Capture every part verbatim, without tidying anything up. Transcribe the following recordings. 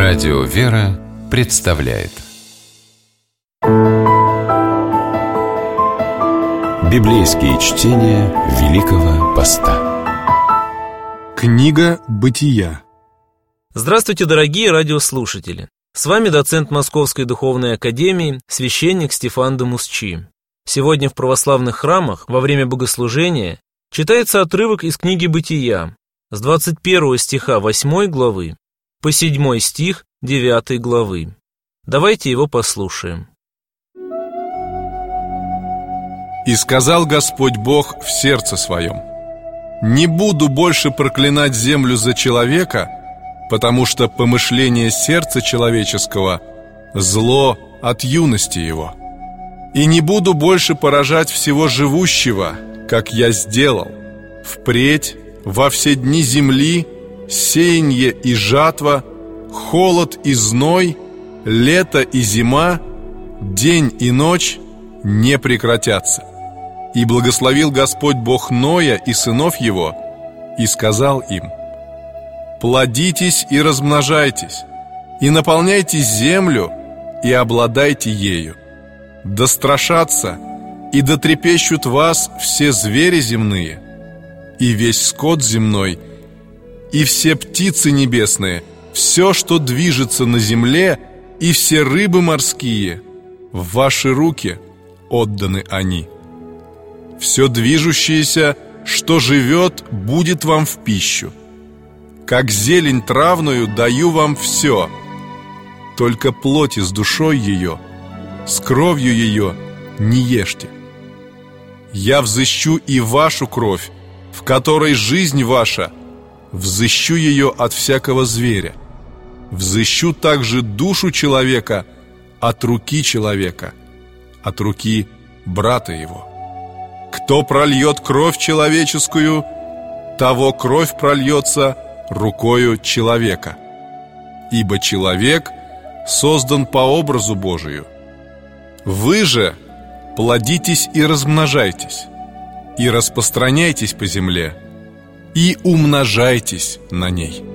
Радио «Вера» представляет библейские чтения Великого Поста. Книга Бытия. Здравствуйте, дорогие радиослушатели! С вами доцент Московской Духовной Академии, священник Стефан де Мусчи. Сегодня в православных храмах во время богослужения читается отрывок из книги Бытия с двадцать первого стиха восьмой главы по седьмой стих девятой главы. Давайте его послушаем. «И сказал Господь Бог в сердце своем: не буду больше проклинать землю за человека, потому что помышление сердца человеческого – зло от юности его. И не буду больше поражать всего живущего, как я сделал. Впредь во все дни земли сеянье и жатва, холод и зной, лето и зима, день и ночь не прекратятся. И благословил Господь Бог Ноя и сынов его, и сказал им: плодитесь и размножайтесь, и наполняйте землю, и обладайте ею. Да страшатся и дотрепещут вас все звери земные, и весь скот земной, и все птицы небесные, все, что движется на земле, и все рыбы морские. В ваши руки отданы они. Все движущееся, что живет, будет вам в пищу. Как зелень травную даю вам все. Только плоти с душой ее, с кровью ее не ешьте. Я взыщу и вашу кровь, в которой жизнь ваша, взыщу ее от всякого зверя. Взыщу также душу человека от руки человека, от руки брата его. Кто прольет кровь человеческую, того кровь прольется рукою человека. Ибо человек создан по образу Божию. Вы же плодитесь и размножайтесь, и распространяйтесь по земле, и умножайтесь на ней».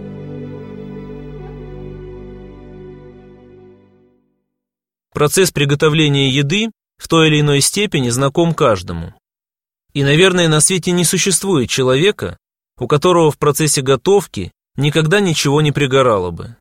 Процесс приготовления еды в той или иной степени знаком каждому. И, наверное, на свете не существует человека, у которого в процессе готовки никогда ничего не пригорало бы.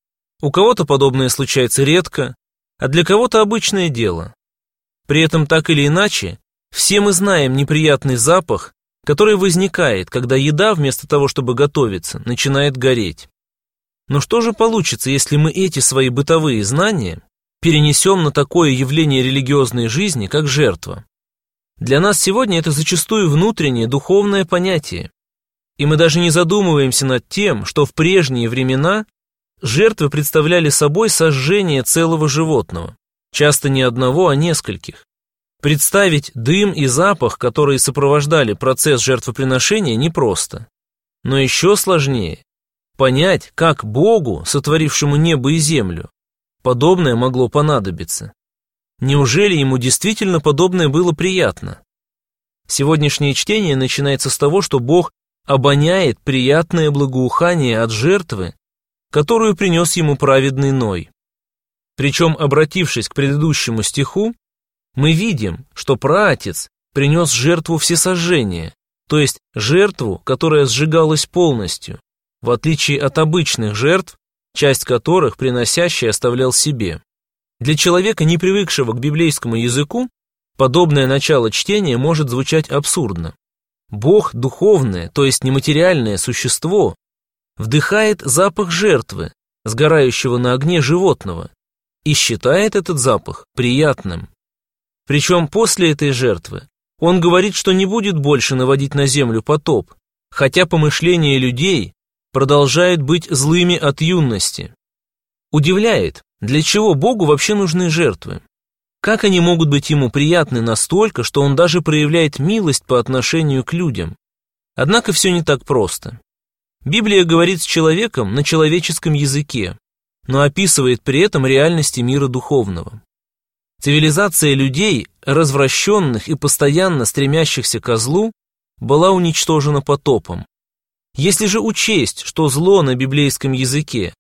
У кого-то подобное случается редко, а для кого-то обычное дело. При этом, так или иначе, все мы знаем неприятный запах, который возникает, когда еда, вместо того, чтобы готовиться, начинает гореть. Но что же получится, если мы эти свои бытовые знания перенесем на такое явление религиозной жизни, как жертва? Для нас сегодня это зачастую внутреннее духовное понятие, и мы даже не задумываемся над тем, что в прежние времена жертвы представляли собой сожжение целого животного, часто не одного, а нескольких. Представить дым и запах, которые сопровождали процесс жертвоприношения, непросто. Но еще сложнее понять, как Богу, сотворившему небо и землю, подобное могло понадобиться. Неужели ему действительно подобное было приятно? Сегодняшнее чтение начинается с того, что Бог обоняет приятное благоухание от жертвы, которую принес ему праведный Ной. Причем, обратившись к предыдущему стиху, мы видим, что праотец принес жертву всесожжения, то есть жертву, которая сжигалась полностью, в отличие от обычных жертв, часть которых приносящий оставлял себе. Для человека, не привыкшего к библейскому языку, подобное начало чтения может звучать абсурдно. Бог, духовное, то есть нематериальное существо, вдыхает запах жертвы, сгорающего на огне животного, и считает этот запах приятным. Причем после этой жертвы он говорит, что не будет больше наводить на землю потоп, хотя помышления людей продолжают быть злыми от юности. Удивляет, для чего Богу вообще нужны жертвы? Как они могут быть ему приятны настолько, что он даже проявляет милость по отношению к людям? Однако все не так просто. Библия говорит с человеком на человеческом языке, но описывает при этом реальности мира духовного. Цивилизация людей, развращенных и постоянно стремящихся ко злу, была уничтожена потопом. Если же учесть, что зло на библейском языке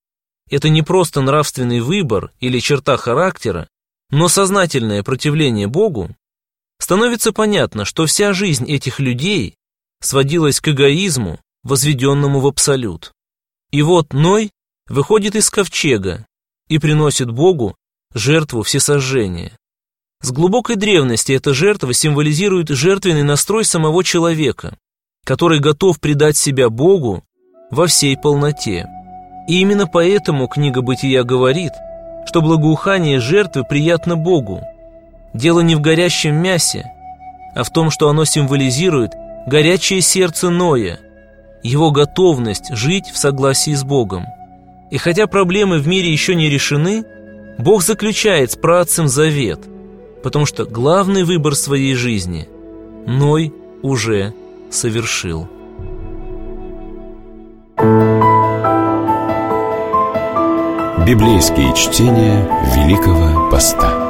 это не просто нравственный выбор или черта характера, но сознательное противление Богу, становится понятно, что вся жизнь этих людей сводилась к эгоизму, возведенному в абсолют. И вот Ной выходит из ковчега и приносит Богу жертву всесожжения. С глубокой древности эта жертва символизирует жертвенный настрой самого человека, который готов предать себя Богу во всей полноте. И именно поэтому книга Бытия говорит, что благоухание жертвы приятно Богу. Дело не в горящем мясе, а в том, что оно символизирует горячее сердце Ноя, его готовность жить в согласии с Богом. И хотя проблемы в мире еще не решены, Бог заключает с праотцем завет, потому что главный выбор своей жизни Ной уже совершил. Библейские чтения Великого Поста.